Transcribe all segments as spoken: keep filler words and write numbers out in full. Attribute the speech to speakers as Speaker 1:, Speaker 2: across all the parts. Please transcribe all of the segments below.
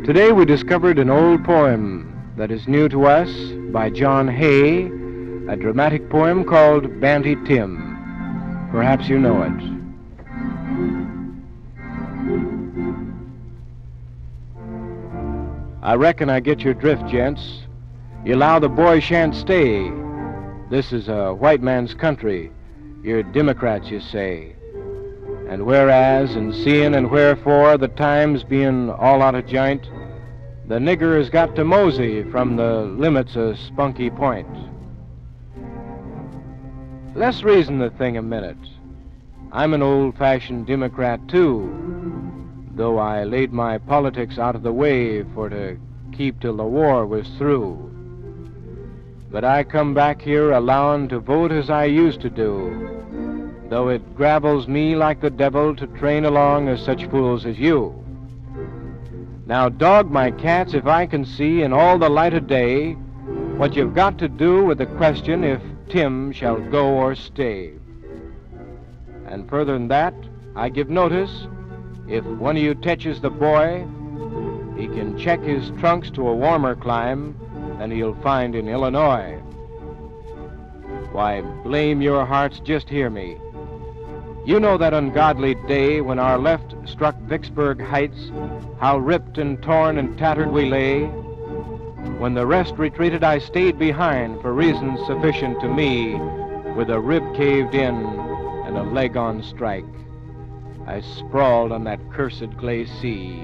Speaker 1: Today we discovered an old poem that is new to us by John Hay, a dramatic poem called Banty Tim. Perhaps you know it. I reckon I get your drift, gents. You allow the boy shan't stay. This is a white man's country. You're Democrats, you say. And whereas and seeing and wherefore the times being all out of joint, the nigger has got to mosey from the limits of Spunky Point. Let's reason the thing a minute. I'm an old-fashioned Democrat, too, though I laid my politics out of the way for to keep till the war was through. But I come back here allowing to vote as I used to do, though it gravels me like the devil to train along as such fools as you. Now, dog my cats if I can see in all the light of day what you've got to do with the question if Tim shall go or stay. And further than that, I give notice, if one of you tetches the boy, he can check his trunks to a warmer clime than he'll find in Illinois. Why, blame your hearts, just hear me. You know that ungodly day when our left struck Vicksburg Heights, how ripped and torn and tattered we lay. When the rest retreated, I stayed behind for reasons sufficient to me, with a rib caved in and a leg on strike. I sprawled on that cursed clay sea.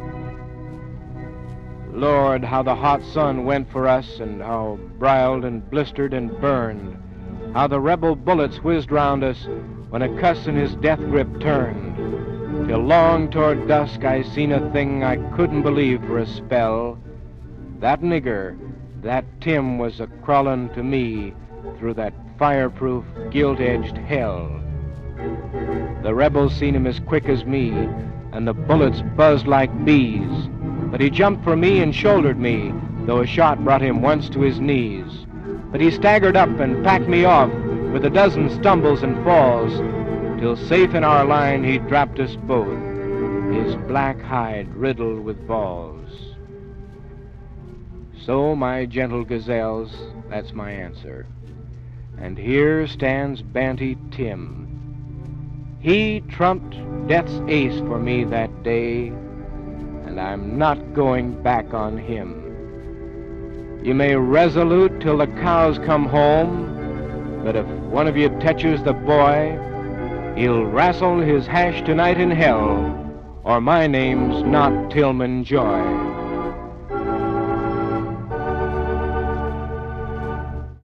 Speaker 1: Lord, how the hot sun went for us, and how briled and blistered and burned. How the rebel bullets whizzed round us when a cuss in his death grip turned. Till long toward dusk I seen a thing I couldn't believe for a spell. That nigger, that Tim, was a-crawlin' to me through that fireproof, gilt-edged hell. The rebels seen him as quick as me, and the bullets buzzed like bees. But he jumped for me and shouldered me, though a shot brought him once to his knees. But he staggered up and packed me off with a dozen stumbles and falls, till safe in our line he dropped us both, his black hide riddled with balls. So, my gentle gazelles, that's my answer. And here stands Banty Tim. He trumped death's ace for me that day, and I'm not going back on him. You may resolute till the cows come home, but if one of you touches the boy, he'll wrestle his hash tonight in hell, or my name's not Tillman Joy.